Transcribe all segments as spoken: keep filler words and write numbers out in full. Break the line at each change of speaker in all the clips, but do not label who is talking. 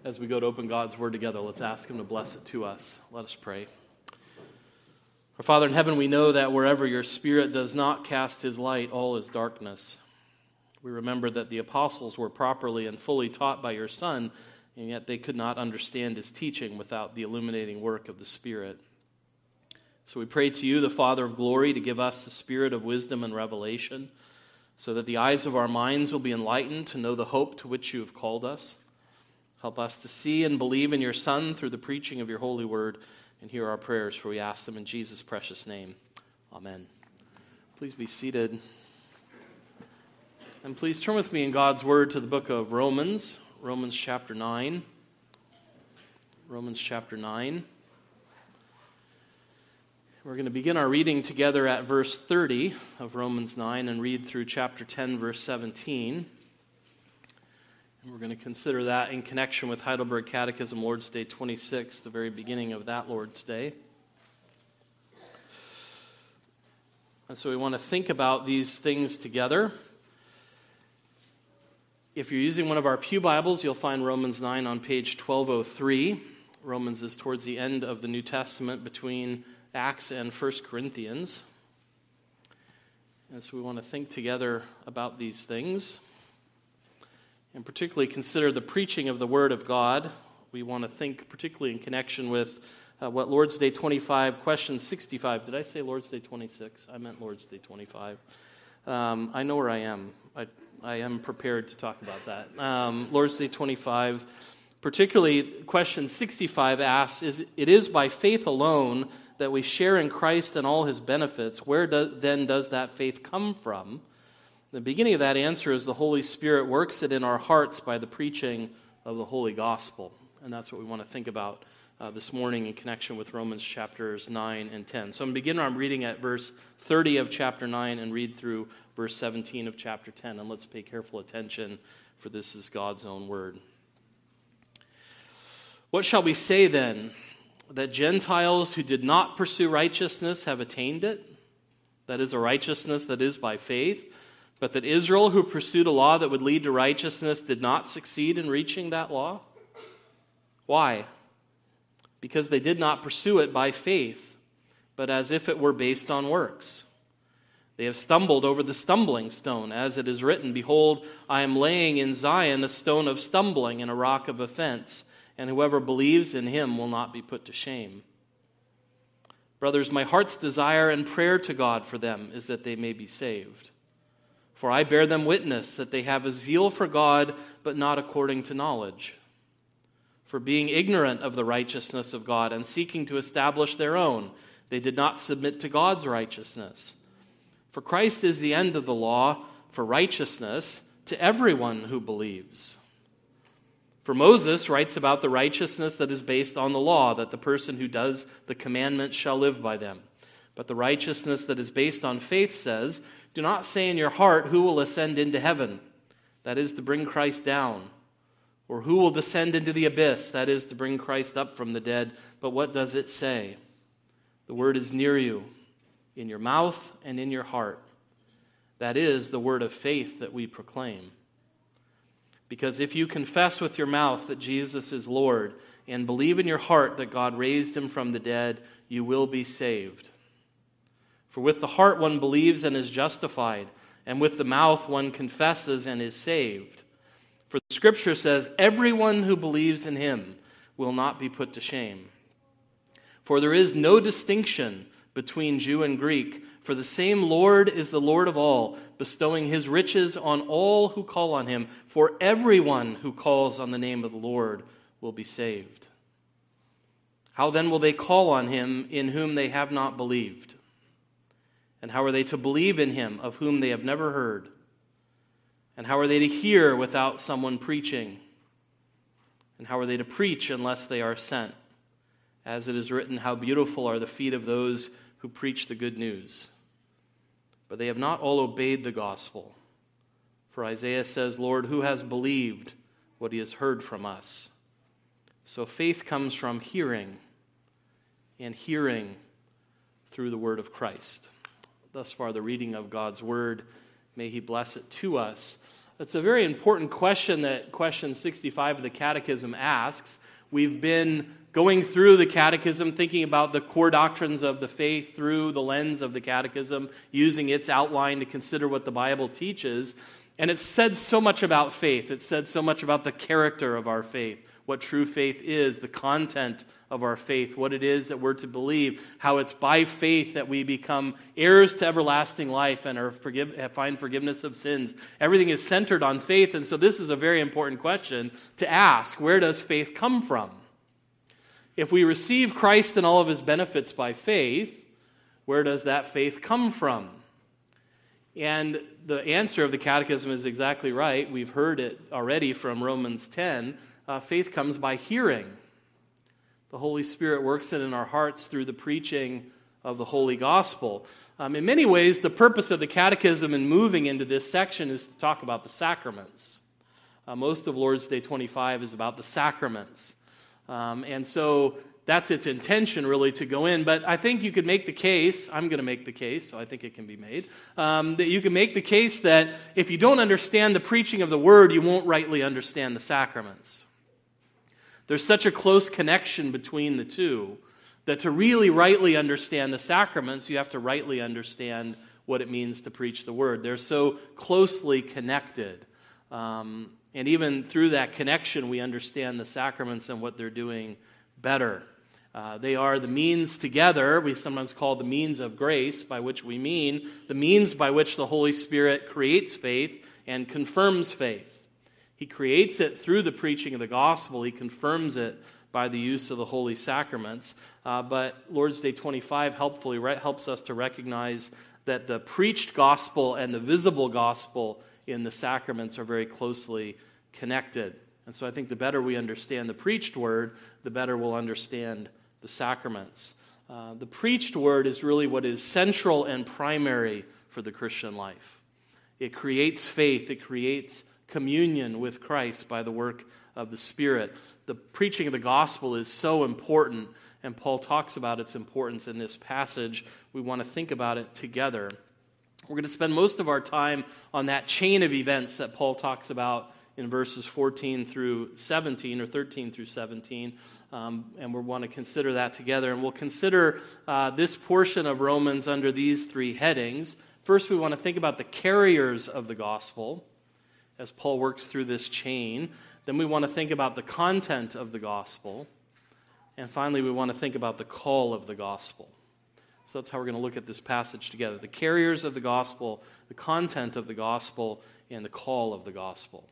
as we go to open God's Word together, let's ask Him to bless it to us. Let us pray. Our Father in heaven, we know that wherever your Spirit does not cast His light, all is darkness. We remember that the apostles were properly and fully taught by your Son, and yet they could not understand His teaching without the illuminating work of the Spirit. So we pray to you, the Father of glory, to give us the spirit of wisdom and revelation, so that the eyes of our minds will be enlightened to know the hope to which you have called us. Help us to see and believe in your Son through the preaching of your holy word, and hear our prayers, for we ask them in Jesus' precious name. Amen. Please be seated. And please turn with me in God's word to the book of Romans, Romans chapter nine. Romans chapter nine. We're going to begin our reading together at verse thirty of Romans nine and read through chapter ten, verse seventeen. And we're going to consider that in connection with Heidelberg Catechism, Lord's Day twenty-six, the very beginning of that Lord's Day. And so we want to think about these things together. If you're using one of our pew Bibles, you'll find Romans nine on page twelve oh three. Romans is towards the end of the New Testament between Acts and First Corinthians. And so we want to think together about these things, and particularly consider the preaching of the Word of God. We want to think particularly in connection with uh, what Lord's Day twenty-five, question sixty-five. Did I say Lord's Day twenty-six? I meant Lord's Day twenty-five. Um, I know where I am. I, I am prepared to talk about that. Um, Lord's Day twenty-five, particularly question sixty-five asks, is, it is by faith alone that we share in Christ and all His benefits. Where do, then does that faith come from? The beginning of that answer is the Holy Spirit works it in our hearts by the preaching of the Holy Gospel. And that's what we want to think about uh, this morning in connection with Romans chapters nine and ten. So I'm beginning, I'm reading at verse thirty of chapter nine and read through verse seventeen of chapter ten. And let's pay careful attention, for this is God's own word. What shall we say then? That Gentiles who did not pursue righteousness have attained it? That is a righteousness that is by faith. But that Israel, who pursued a law that would lead to righteousness, did not succeed in reaching that law? Why? Because they did not pursue it by faith, but as if it were based on works. They have stumbled over the stumbling stone, as it is written, "Behold, I am laying in Zion a stone of stumbling and a rock of offense, and whoever believes in him will not be put to shame." Brothers, my heart's desire and prayer to God for them is that they may be saved. For I bear them witness that they have a zeal for God, but not according to knowledge. For being ignorant of the righteousness of God and seeking to establish their own, they did not submit to God's righteousness. For Christ is the end of the law for righteousness to everyone who believes. For Moses writes about the righteousness that is based on the law, that the person who does the commandments shall live by them. But the righteousness that is based on faith says, "Do not say in your heart, who will ascend into heaven?" That is to bring Christ down. Or who will descend into the abyss? That is to bring Christ up from the dead. But what does it say? The word is near you, in your mouth and in your heart. That is the word of faith that we proclaim. Because if you confess with your mouth that Jesus is Lord and believe in your heart that God raised him from the dead, you will be saved. For with the heart one believes and is justified, and with the mouth one confesses and is saved. For the Scripture says, everyone who believes in him will not be put to shame. For there is no distinction between Jew and Greek, for the same Lord is the Lord of all, bestowing his riches on all who call on him. For everyone who calls on the name of the Lord will be saved. How then will they call on him in whom they have not believed? And how are they to believe in him of whom they have never heard? And how are they to hear without someone preaching? And how are they to preach unless they are sent? As it is written, how beautiful are the feet of those who preach the good news. But they have not all obeyed the gospel. For Isaiah says, Lord, who has believed what he has heard from us? So faith comes from hearing, and hearing through the word of Christ. Thus far, the reading of God's word. May he bless it to us That's a very important question that question sixty-five of the Catechism asks. We've been going through the Catechism, thinking about the core doctrines of the faith through the lens of the Catechism, using its outline to consider what the Bible teaches. And it's said so much about faith. It's said so much about the character of our faith, what true faith is, the content of our faith, what it is that we're to believe, how it's by faith that we become heirs to everlasting life and are forgive, find forgiveness of sins. Everything is centered on faith, and so this is a very important question to ask. Where does faith come from? If we receive Christ and all of his benefits by faith, where does that faith come from? And the answer of the Catechism is exactly right. We've heard it already from Romans ten. Uh, faith comes by hearing. The Holy Spirit works it in our hearts through the preaching of the Holy Gospel. Um, in many ways, the purpose of the Catechism in moving into this section is to talk about the sacraments. Uh, most of Lord's Day twenty-five is about the sacraments. Um, and so that's its intention, really, to go in. But I think you could make the case, I'm going to make the case, so I think it can be made, um, that you can make the case that if you don't understand the preaching of the Word, you won't rightly understand the sacraments. There's such a close connection between the two that to really rightly understand the sacraments, you have to rightly understand what it means to preach the Word. They're so closely connected. Um, and even through that connection, we understand the sacraments and what they're doing better. Uh, they are the means together, we sometimes call the means of grace, by which we mean the means by which the Holy Spirit creates faith and confirms faith. He creates it through the preaching of the gospel. He confirms it by the use of the holy sacraments. Uh, but Lord's Day twenty-five helpfully re- helps us to recognize that the preached gospel and the visible gospel in the sacraments are very closely connected. And so I think the better we understand the preached word, the better we'll understand the sacraments. Uh, the preached word is really what is central and primary for the Christian life. It creates faith. It creates communion with Christ by the work of the Spirit. The preaching of the gospel is so important, and Paul talks about its importance in this passage. We want to think about it together. We're going to spend most of our time on that chain of events that Paul talks about in verses fourteen through seventeen, or thirteen through seventeen, um, and we want to consider that together. And we'll consider uh, this portion of Romans under these three headings. First, we want to think about the carriers of the gospel as Paul works through this chain. Then we want to think about the content of the gospel. And finally, we want to think about the call of the gospel. So that's how we're going to look at this passage together. The carriers of the gospel, the content of the gospel, and the call of the gospel.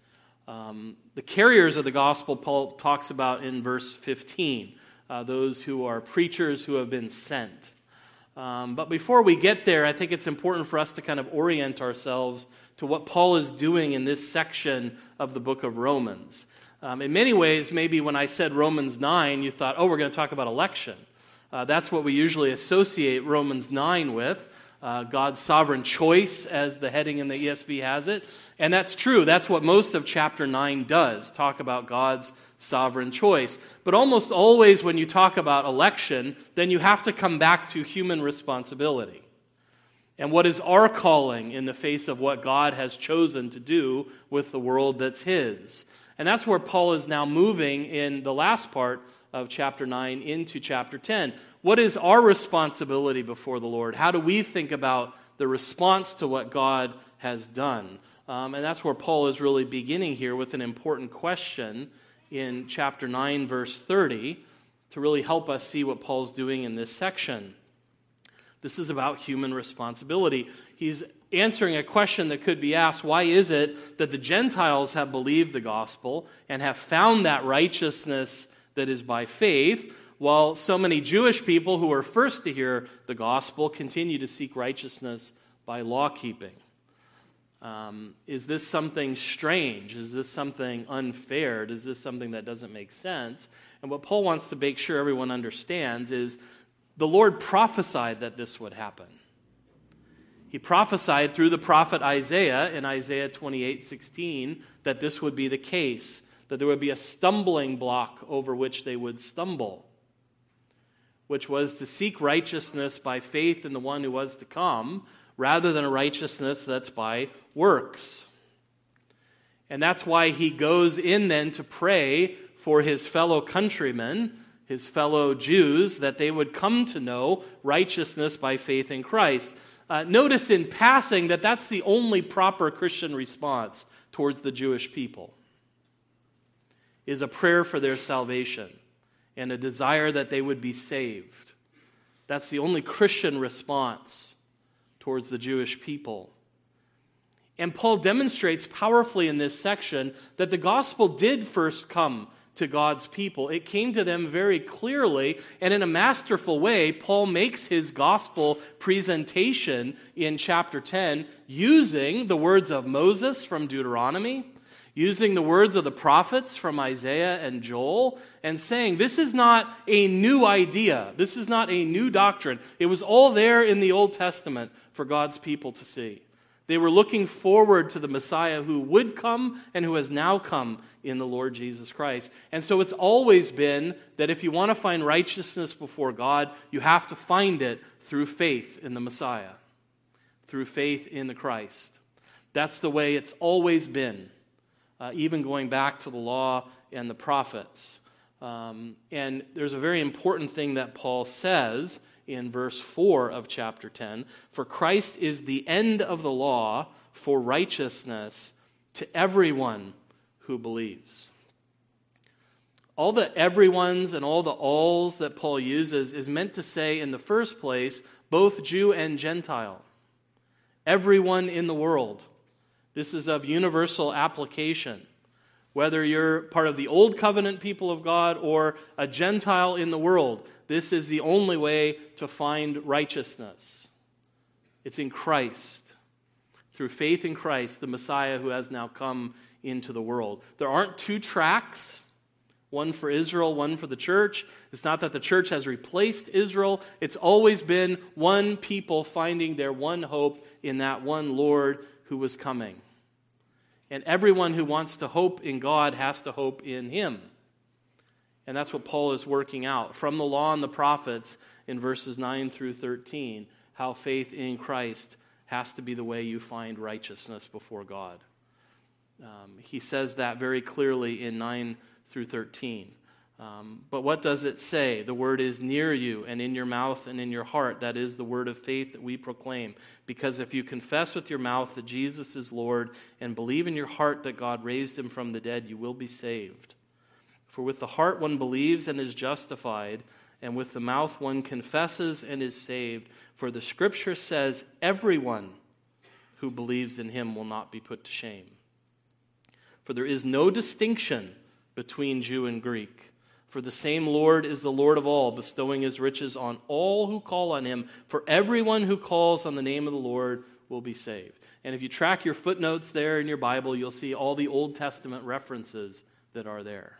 Um, the carriers of the gospel, Paul talks about in verse fifteen, uh, those who are preachers who have been sent. Um, but before we get there, I think it's important for us to kind of orient ourselves to what Paul is doing in this section of the book of Romans. Um, in many ways, maybe when I said Romans nine, you thought, oh, we're going to talk about election. Uh, that's what we usually associate Romans nine with. Uh, God's sovereign choice, as the heading in the E S V has it. And that's true. That's what most of chapter nine does, talk about God's sovereign choice. But almost always when you talk about election, then you have to come back to human responsibility. And what is our calling in the face of what God has chosen to do with the world that's his? And that's where Paul is now moving in the last part of chapter nine into chapter ten. What is our responsibility before the Lord? How do we think about the response to what God has done? Um, and that's where Paul is really beginning here with an important question in chapter nine, verse thirty, to really help us see what Paul's doing in this section. This is about human responsibility. He's answering a question that could be asked: why is it that the Gentiles have believed the gospel and have found that righteousness that is by faith, while so many Jewish people who were first to hear the gospel continue to seek righteousness by law-keeping? Um, is this something strange? Is this something unfair? Is this something that doesn't make sense? And what Paul wants to make sure everyone understands is the Lord prophesied that this would happen. He prophesied through the prophet Isaiah in Isaiah twenty-eight sixteen that this would be the case, that there would be a stumbling block over which they would stumble, which was to seek righteousness by faith in the one who was to come, rather than a righteousness that's by works. And that's why he goes in then to pray for his fellow countrymen, his fellow Jews, that they would come to know righteousness by faith in Christ. Uh, notice in passing that that's the only proper Christian response towards the Jewish people, is a prayer for their salvation and a desire that they would be saved. That's the only Christian response towards the Jewish people. And Paul demonstrates powerfully in this section that the gospel did first come to God's people. It came to them very clearly, and in a masterful way, Paul makes his gospel presentation in chapter ten using the words of Moses from Deuteronomy, using the words of the prophets from Isaiah and Joel, and saying, this is not a new idea. This is not a new doctrine. It was all there in the Old Testament for God's people to see. They were looking forward to the Messiah who would come and who has now come in the Lord Jesus Christ. And so it's always been that if you want to find righteousness before God, you have to find it through faith in the Messiah, through faith in the Christ. That's the way it's always been, uh, even going back to the law and the prophets. Um, and there's a very important thing that Paul says in verse four of chapter ten. For Christ is the end of the law for righteousness to everyone who believes. All the everyones and all the alls that Paul uses is meant to say, in the first place, both Jew and Gentile. Everyone in the world. This is of universal application. Whether you're part of the Old Covenant people of God or a Gentile in the world, this is the only way to find righteousness. It's in Christ. Through faith in Christ, the Messiah who has now come into the world. There aren't two tracks, one for Israel, one for the church. It's not that the church has replaced Israel. It's always been one people finding their one hope in that one Lord who was coming. And everyone who wants to hope in God has to hope in Him. And that's what Paul is working out from the law and the prophets in verses nine through thirteen, how faith in Christ has to be the way you find righteousness before God. Um, he says that very clearly in nine through thirteen. Um, but what does it say? The word is near you and in your mouth and in your heart. That is the word of faith that we proclaim. Because if you confess with your mouth that Jesus is Lord and believe in your heart that God raised him from the dead, you will be saved. For with the heart one believes and is justified, and with the mouth one confesses and is saved. For the Scripture says, everyone who believes in him will not be put to shame. For there is no distinction between Jew and Greek. For the same Lord is the Lord of all, bestowing his riches on all who call on him. For everyone who calls on the name of the Lord will be saved. And if you track your footnotes there in your Bible, you'll see all the Old Testament references that are there.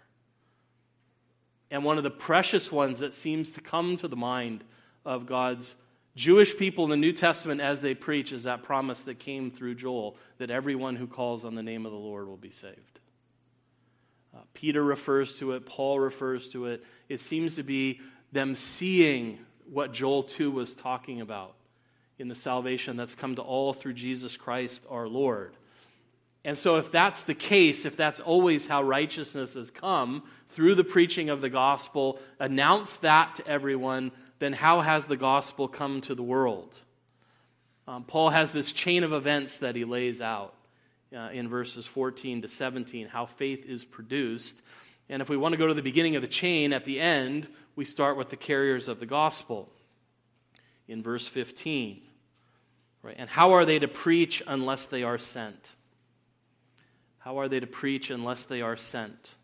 And one of the precious ones that seems to come to the mind of God's Jewish people in the New Testament as they preach is that promise that came through Joel, that everyone who calls on the name of the Lord will be saved. Uh, Peter refers to it, Paul refers to it. It seems to be them seeing what Joel two was talking about in the salvation that's come to all through Jesus Christ our Lord. And so if that's the case, if that's always how righteousness has come, through the preaching of the gospel, announce that to everyone, then how has the gospel come to the world? Um, Paul has this chain of events that he lays out. Uh, in verses fourteen to seventeen, how faith is produced. And if we want to go to the beginning of the chain, at the end, we start with the carriers of the gospel. In verse fifteen, right? And how are they to preach unless they are sent? How are they to preach unless they are sent?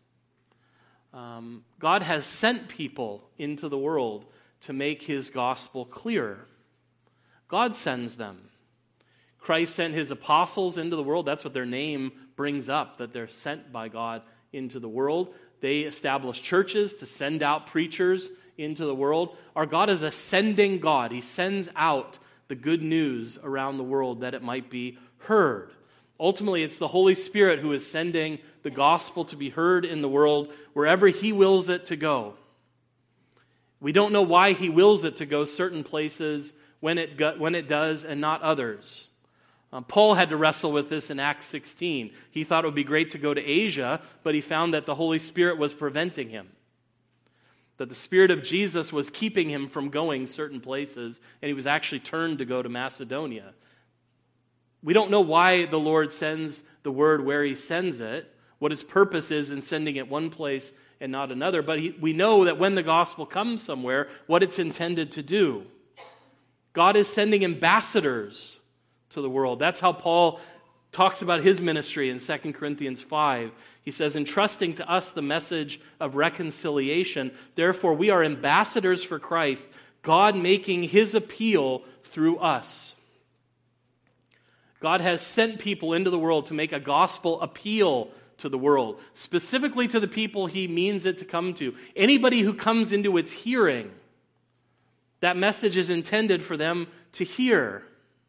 Um, God has sent people into the world to make his gospel clear. God sends them. Christ sent his apostles into the world. That's what their name brings up, that they're sent by God into the world. They establish churches to send out preachers into the world. Our God is a sending God. He sends out the good news around the world that it might be heard. Ultimately, it's the Holy Spirit who is sending the gospel to be heard in the world wherever he wills it to go. We don't know why he wills it to go certain places when it, go, when it does and not others. Um, Paul had to wrestle with this in Acts sixteen. He thought it would be great to go to Asia, but he found that the Holy Spirit was preventing him. That the Spirit of Jesus was keeping him from going certain places, and he was actually turned to go to Macedonia. We don't know why the Lord sends the word where he sends it, what his purpose is in sending it one place and not another, but he, we know that when the gospel comes somewhere, what it's intended to do. God is sending ambassadors to the world. That's how Paul talks about his ministry in Second Corinthians five. He says, entrusting to us the message of reconciliation, therefore we are ambassadors for Christ, God making his appeal through us. God has sent people into the world to make a gospel appeal to the world, specifically to the people he means it to come to. Anybody who comes into its hearing, that message is intended for them to hear.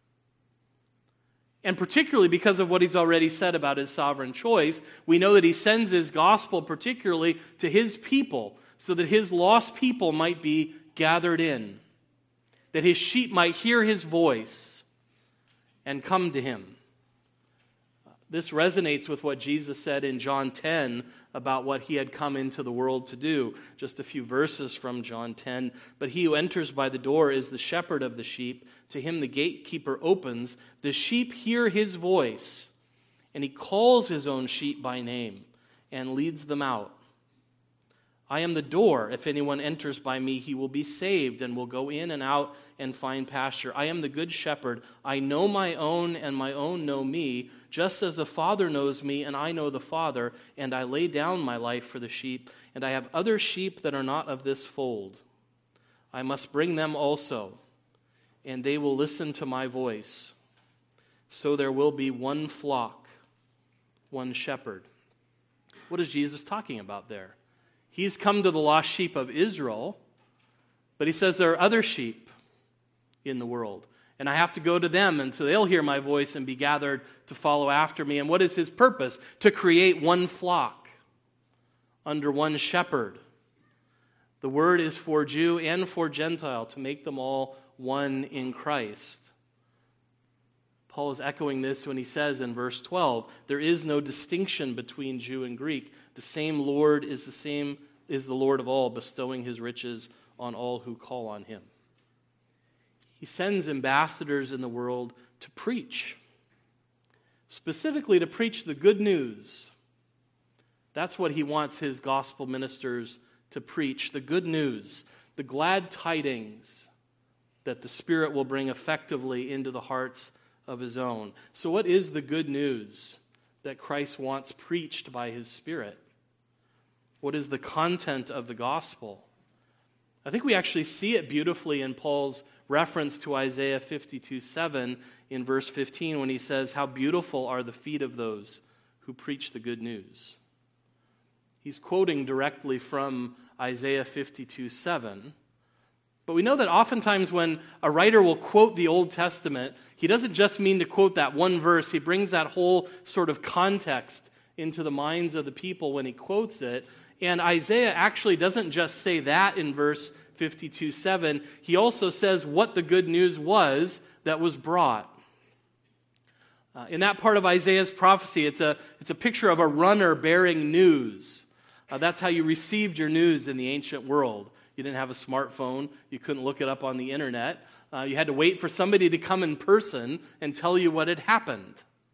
And particularly because of what he's already said about his sovereign choice, we know that he sends his gospel particularly to his people, so that his lost people might be gathered in, that his sheep might hear his voice and come to him. This resonates with what Jesus said in John ten about what he had come into the world to do. Just a few verses from John ten. But he who enters by the door is the shepherd of the sheep. To him the gatekeeper opens. The sheep hear his voice, and he calls his own sheep by name and leads them out. I am the door. If anyone enters by me, he will be saved and will go in and out and find pasture. I am the good shepherd. I know my own, and my own know me, just as the Father knows me, and I know the Father, and I lay down my life for the sheep. And I have other sheep that are not of this fold. I must bring them also, and they will listen to my voice. So there will be one flock, one shepherd. What is Jesus talking about there? He's come to the lost sheep of Israel, but he says there are other sheep in the world, and I have to go to them, and so they'll hear my voice and be gathered to follow after me. And what is his purpose? To create one flock under one shepherd. The word is for Jew and for Gentile, to make them all one in Christ. Paul is echoing this when he says in verse twelve, there is no distinction between Jew and Greek. The same Lord is the same is the Lord of all, bestowing his riches on all who call on him. He sends ambassadors in the world to preach, specifically to preach the good news. That's what he wants his gospel ministers to preach, the good news, the glad tidings that the Spirit will bring effectively into the hearts of his own. So what is the good news that Christ wants preached by his Spirit? What is the content of the gospel? I think we actually see it beautifully in Paul's reference to Isaiah fifty-two seven in verse fifteen when he says, how beautiful are the feet of those who preach the good news. He's quoting directly from Isaiah fifty-two seven. But we know that oftentimes when a writer will quote the Old Testament, he doesn't just mean to quote that one verse. He brings that whole sort of context into the minds of the people when he quotes it. And Isaiah actually doesn't just say that in verse fifty-two seven. He also says what the good news was that was brought. Uh, in that part of Isaiah's prophecy, it's a, it's a picture of a runner bearing news. Uh, that's how you received your news in the ancient world. You didn't have a smartphone. You couldn't look it up on the internet. Uh, you had to wait for somebody to come in person and tell you what had happened.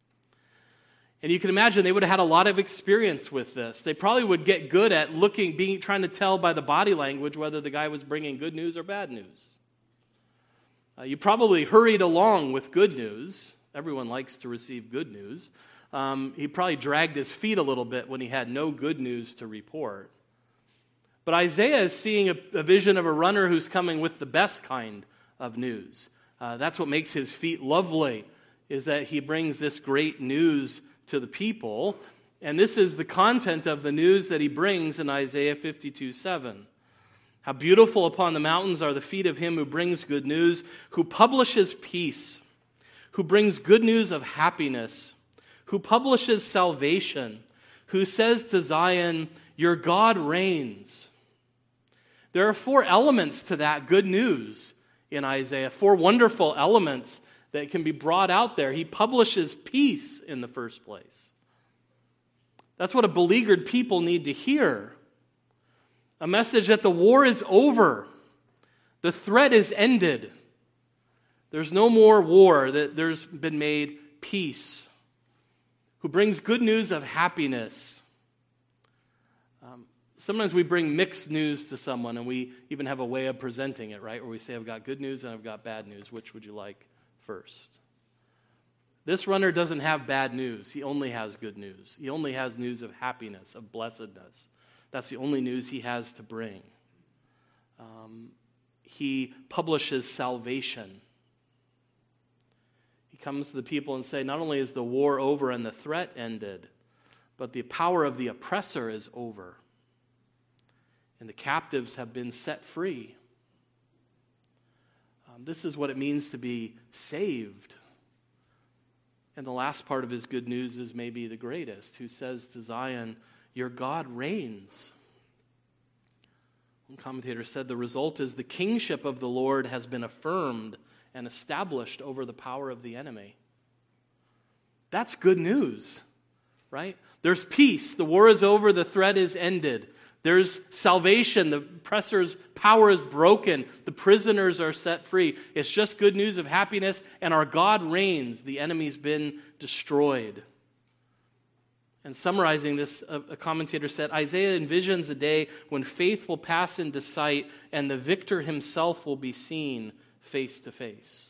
And you can imagine they would have had a lot of experience with this. They probably would get good at looking, being, trying to tell by the body language whether the guy was bringing good news or bad news. Uh, you probably hurried along with good news. Everyone likes to receive good news. Um, he probably dragged his feet a little bit when he had no good news to report. But Isaiah is seeing a, a vision of a runner who's coming with the best kind of news. Uh, that's what makes his feet lovely, is that he brings this great news to the people. And this is the content of the news that he brings in Isaiah fifty-two seven. How beautiful upon the mountains are the feet of him who brings good news, who publishes peace, who brings good news of happiness, who publishes salvation, who says to Zion, your God reigns. There are four elements to that good news in Isaiah, four wonderful elements that can be brought out there. He publishes peace in the first place. That's what a beleaguered people need to hear. A message that the war is over. The threat is ended. There's no more war, that there's been made peace. Who brings good news of happiness. Um, sometimes we bring mixed news to someone, and we even have a way of presenting it, right? Where we say, I've got good news and I've got bad news. Which would you like first? This runner doesn't have bad news. He only has good news. He only has news of happiness, of blessedness. That's the only news he has to bring. Um, he publishes salvation. He comes to the people and say, not only is the war over and the threat ended, but the power of the oppressor is over. And the captives have been set free. Um, this is what it means to be saved. And the last part of his good news is maybe the greatest, who says to Zion, your God reigns. One commentator said the result is the kingship of the Lord has been affirmed and established over the power of the enemy. That's good news, right? There's peace. The war is over. The threat is ended. There's salvation. The oppressor's power is broken. The prisoners are set free. It's just good news of happiness, and our God reigns. The enemy's been destroyed. And summarizing this, a commentator said, Isaiah envisions a day when faith will pass into sight and the victor himself will be seen face to face.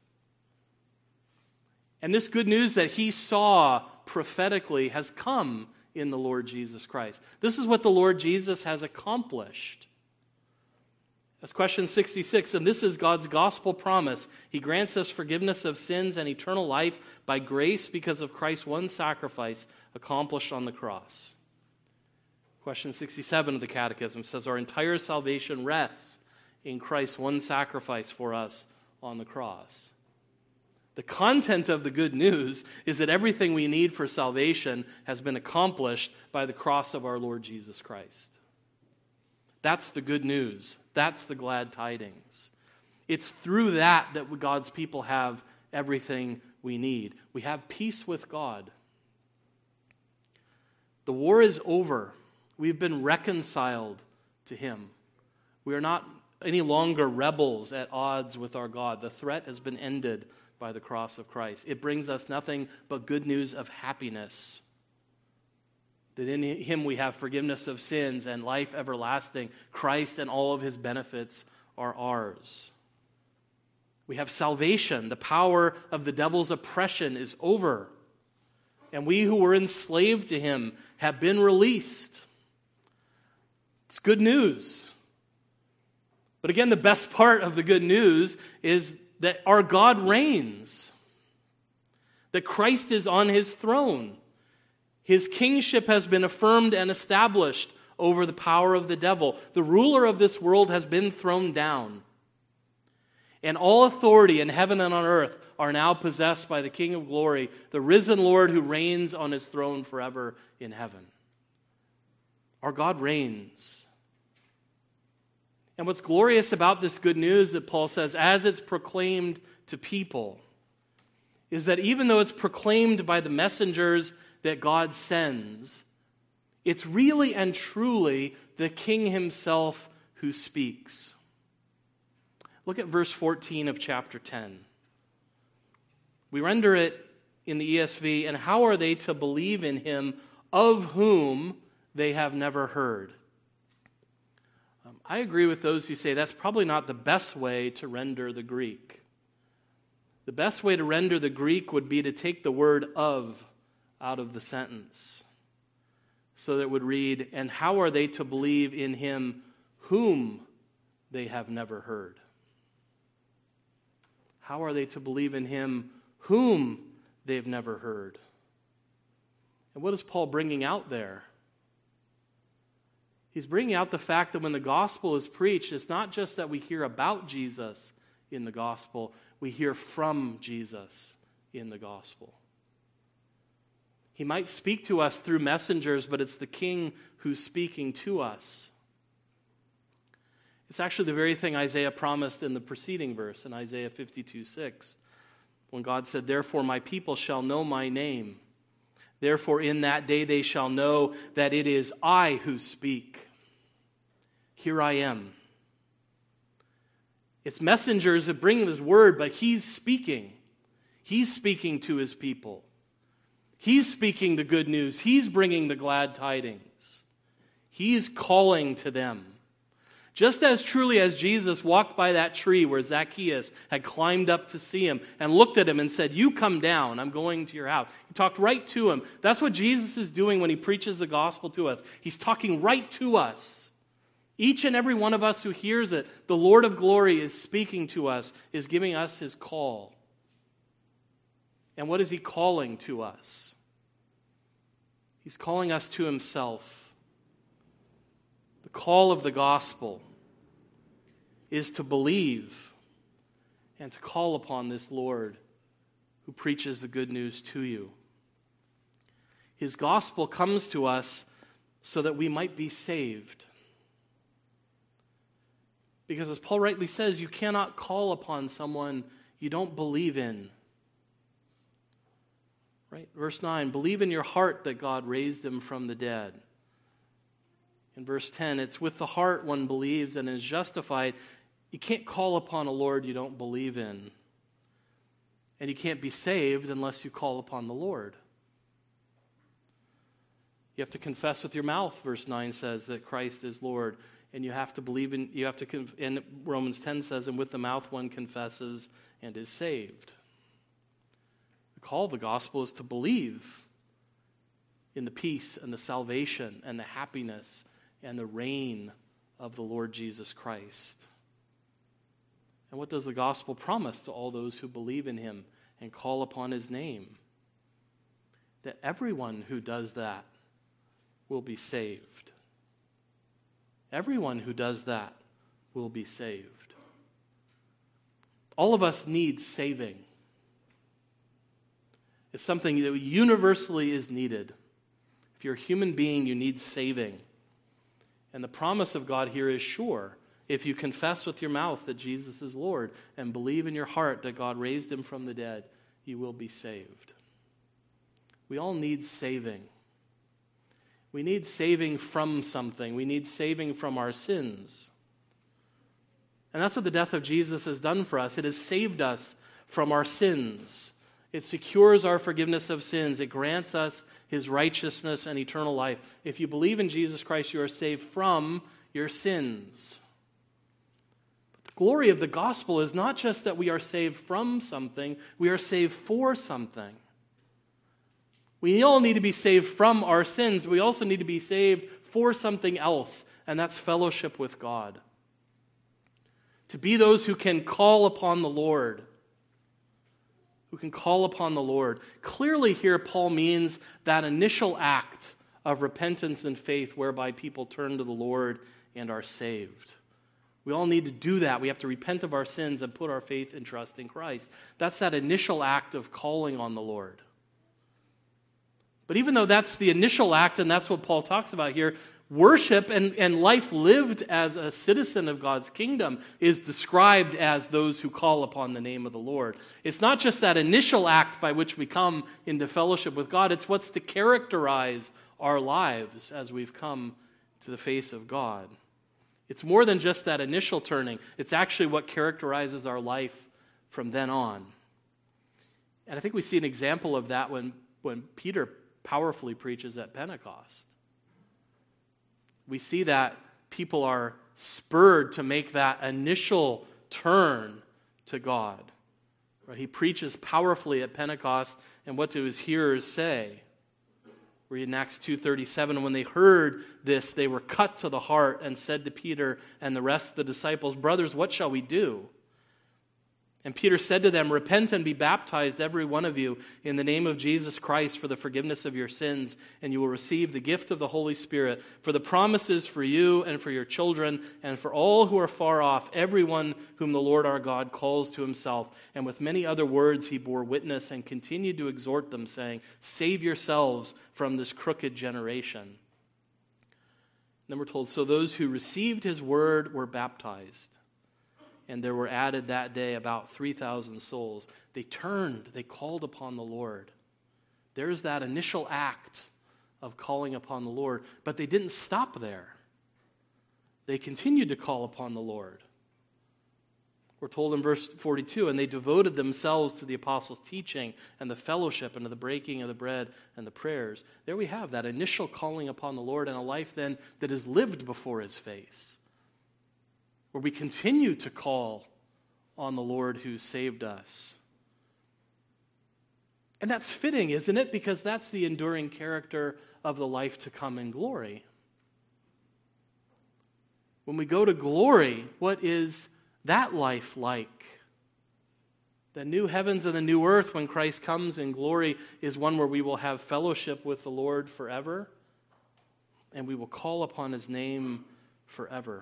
And this good news that he saw prophetically has come in the Lord Jesus Christ. This is what the Lord Jesus has accomplished. That's question sixty-six, and this is God's gospel promise. He grants us forgiveness of sins and eternal life by grace because of Christ's one sacrifice accomplished on the cross. Question sixty-seven of the Catechism says our entire salvation rests in Christ's one sacrifice for us on the cross. The content of the good news is that everything we need for salvation has been accomplished by the cross of our Lord Jesus Christ. That's the good news. That's the glad tidings. It's through that that God's people have everything we need. We have peace with God. The war is over. We've been reconciled to Him. We are not any longer rebels at odds with our God. The threat has been ended by the cross of Christ. It brings us nothing but good news of happiness. That in Him we have forgiveness of sins and life everlasting. Christ and all of His benefits are ours. We have salvation. The power of the devil's oppression is over. And we who were enslaved to him have been released. It's good news. But again, the best part of the good news is that our God reigns. That Christ is on His throne. His kingship has been affirmed and established over the power of the devil. The ruler of this world has been thrown down. And all authority in heaven and on earth are now possessed by the King of glory, the risen Lord who reigns on His throne forever in heaven. Our God reigns. And what's glorious about this good news that Paul says, as it's proclaimed to people, is that even though it's proclaimed by the messengers that God sends, it's really and truly the King Himself who speaks. Look at verse fourteen of chapter ten. We render it in the E S V, and how are they to believe in Him of whom they have never heard? Um, I agree with those who say that's probably not the best way to render the Greek. The best way to render the Greek would be to take the word of out of the sentence. So that it would read, and how are they to believe in Him whom they have never heard? How are they to believe in Him whom they've never heard? And what is Paul bringing out there? He's bringing out the fact that when the gospel is preached, it's not just that we hear about Jesus in the gospel, we hear from Jesus in the gospel. He might speak to us through messengers, but it's the King who's speaking to us. It's actually the very thing Isaiah promised in the preceding verse, in Isaiah fifty-two six. when God said, "Therefore my people shall know my name. Therefore in that day they shall know that it is I who speak. Here I am." It's messengers that bring his word, but he's speaking. He's speaking to his people. He's speaking the good news. He's bringing the glad tidings. He's calling to them. Just as truly as Jesus walked by that tree where Zacchaeus had climbed up to see him and looked at him and said, "You come down, I'm going to your house." He talked right to him. That's what Jesus is doing when he preaches the gospel to us. He's talking right to us. Each and every one of us who hears it, the Lord of glory is speaking to us, is giving us his call. And what is he calling to us? He's calling us to himself. The call of the gospel is to believe and to call upon this Lord who preaches the good news to you. His gospel comes to us so that we might be saved. Because as Paul rightly says, you cannot call upon someone you don't believe in. Right? Verse nine, believe in your heart that God raised him from the dead. In verse ten, it's with the heart one believes and is justified. You can't call upon a Lord you don't believe in. And you can't be saved unless you call upon the Lord. You have to confess with your mouth, verse nine says, that Christ is Lord. And you have to believe in, you have to, and Romans ten says, and with the mouth one confesses and is saved. The call of the gospel is to believe in the peace and the salvation and the happiness and the reign of the Lord Jesus Christ. And what does the gospel promise to all those who believe in him and call upon his name? That everyone who does that will be saved. Everyone who does that will be saved. All of us need saving. It's something that universally is needed. If you're a human being, you need saving. And the promise of God here is sure. If you confess with your mouth that Jesus is Lord and believe in your heart that God raised him from the dead, you will be saved. We all need saving. We need saving from something. We need saving from our sins. And that's what the death of Jesus has done for us. It has saved us from our sins. It secures our forgiveness of sins. It grants us his righteousness and eternal life. If you believe in Jesus Christ, you are saved from your sins. But the glory of the gospel is not just that we are saved from something, we are saved for something. We all need to be saved from our sins. We also need to be saved for something else, and that's fellowship with God. To be those who can call upon the Lord. Who can call upon the Lord. Clearly here Paul means that initial act of repentance and faith whereby people turn to the Lord and are saved. We all need to do that. We have to repent of our sins and put our faith and trust in Christ. That's that initial act of calling on the Lord. But even though that's the initial act, and that's what Paul talks about here, worship and, and life lived as a citizen of God's kingdom is described as those who call upon the name of the Lord. It's not just that initial act by which we come into fellowship with God, it's what's to characterize our lives as we've come to the face of God. It's more than just that initial turning. It's actually what characterizes our life from then on. And I think we see an example of that when, when Peter powerfully preaches at Pentecost. We see that people are spurred to make that initial turn to God. Right? He preaches powerfully at Pentecost, and what do his hearers say? Read in Acts two thirty-seven, when they heard this, they were cut to the heart and said to Peter and the rest of the disciples, "Brothers, what shall we do?" And Peter said to them, "Repent and be baptized, every one of you, in the name of Jesus Christ for the forgiveness of your sins, and you will receive the gift of the Holy Spirit. For the promises for you and for your children and for all who are far off, everyone whom the Lord our God calls to himself." And with many other words he bore witness and continued to exhort them, saying, "Save yourselves from this crooked generation." And then we're told, so those who received his word were baptized. and there were added that day about three thousand souls. They turned, they called upon the Lord. There's that initial act of calling upon the Lord, but they didn't stop there. They continued to call upon the Lord. We're told in verse forty-two, and they devoted themselves to the apostles' teaching and the fellowship and to the breaking of the bread and the prayers. There we have that initial calling upon the Lord, and a life then that is lived before his face, where we continue to call on the Lord who saved us. And that's fitting, isn't it? Because that's the enduring character of the life to come in glory. When we go to glory, what is that life like? The new heavens and the new earth, when Christ comes in glory, is one where we will have fellowship with the Lord forever, and we will call upon his name forever.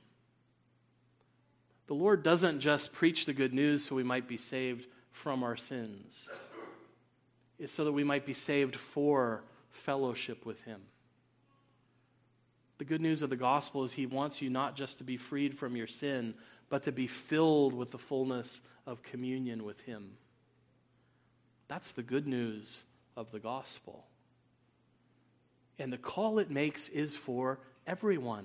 The Lord doesn't just preach the good news so we might be saved from our sins. It's so that we might be saved for fellowship with him. The good news of the gospel is he wants you not just to be freed from your sin, but to be filled with the fullness of communion with him. That's the good news of the gospel. And the call it makes is for everyone.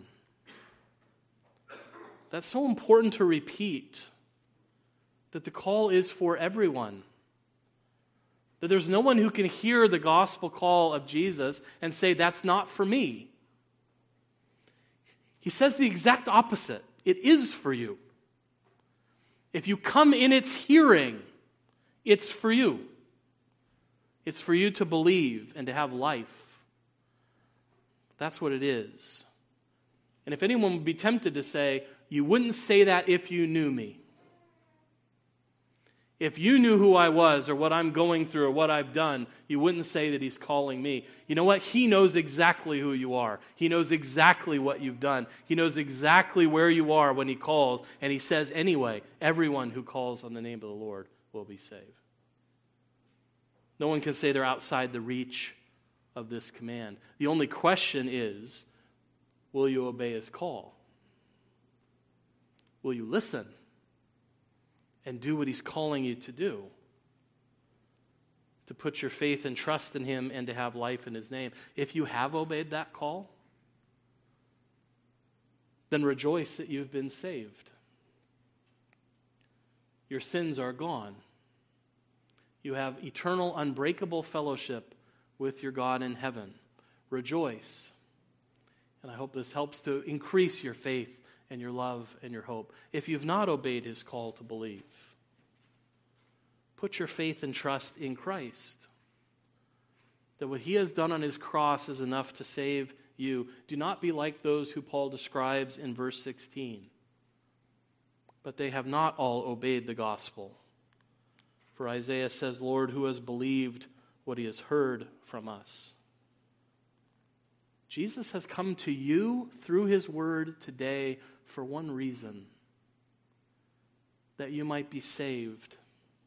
That's so important to repeat, that the call is for everyone. That there's no one who can hear the gospel call of Jesus and say, that's not for me. He says the exact opposite. It is for you. If you come in its hearing, it's for you. It's for you to believe and to have life. That's what it is. And if anyone would be tempted to say, you wouldn't say that if you knew me. If you knew who I was or what I'm going through or what I've done, you wouldn't say that he's calling me. You know what? He knows exactly who you are. He knows exactly what you've done. He knows exactly where you are when he calls. And he says, anyway, everyone who calls on the name of the Lord will be saved. No one can say they're outside the reach of this command. The only question is, will you obey his call? Will you listen and do what he's calling you to do? To put your faith and trust in him and to have life in his name. If you have obeyed that call, then rejoice that you've been saved. Your sins are gone. You have eternal, unbreakable fellowship with your God in heaven. Rejoice. And I hope this helps to increase your faith and your love and your hope. If you've not obeyed his call to believe, put your faith and trust in Christ. That what he has done on his cross is enough to save you. Do not be like those who Paul describes in verse sixteen. But they have not all obeyed the gospel. For Isaiah says, Lord, who has believed what he has heard from us? Jesus has come to you through his word today for one reason, that you might be saved.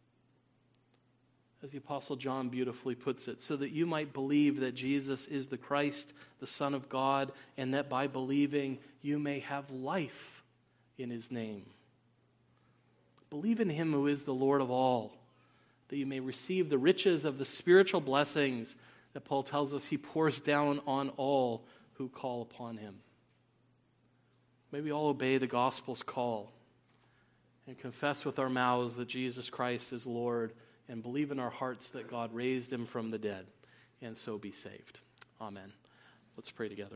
As the Apostle John beautifully puts it, so that you might believe that Jesus is the Christ, the Son of God, and that by believing you may have life in his name. Believe in him who is the Lord of all, that you may receive the riches of the spiritual blessings that Paul tells us he pours down on all who call upon him. May we all obey the gospel's call and confess with our mouths that Jesus Christ is Lord, and believe in our hearts that God raised him from the dead, and so be saved. Amen. Let's pray together.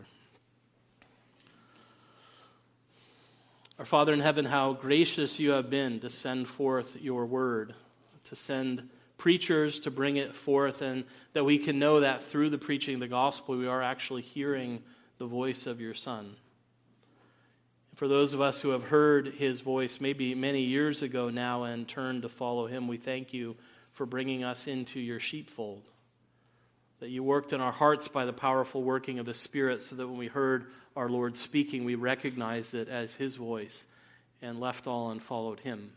Our Father in heaven, how gracious you have been to send forth your word, to send preachers to bring it forth, and that we can know that through the preaching of the gospel we are actually hearing the voice of your Son. For those of us who have heard his voice maybe many years ago now and turned to follow him, we thank you for bringing us into your sheepfold, that you worked in our hearts by the powerful working of the Spirit so that when we heard our Lord speaking, we recognized it as his voice and left all and followed him.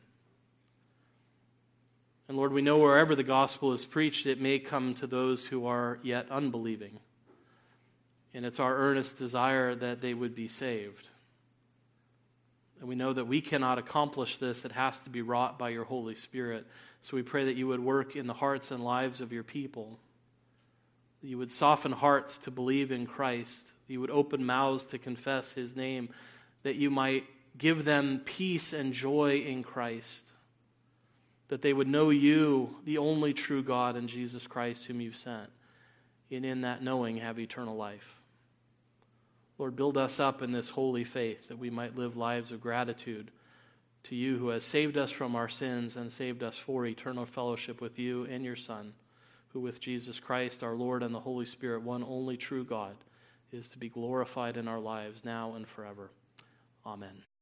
And Lord, we know wherever the gospel is preached, it may come to those who are yet unbelieving. And it's our earnest desire that they would be saved. And we know that we cannot accomplish this. It has to be wrought by your Holy Spirit. So we pray that you would work in the hearts and lives of your people, that you would soften hearts to believe in Christ, that you would open mouths to confess his name, that you might give them peace and joy in Christ, that they would know you, the only true God, and Jesus Christ whom you've sent, and in that knowing have eternal life. Lord, build us up in this holy faith that we might live lives of gratitude to you who has saved us from our sins and saved us for eternal fellowship with you and your Son, who with Jesus Christ, our Lord, and the Holy Spirit, one only true God, is to be glorified in our lives now and forever. Amen.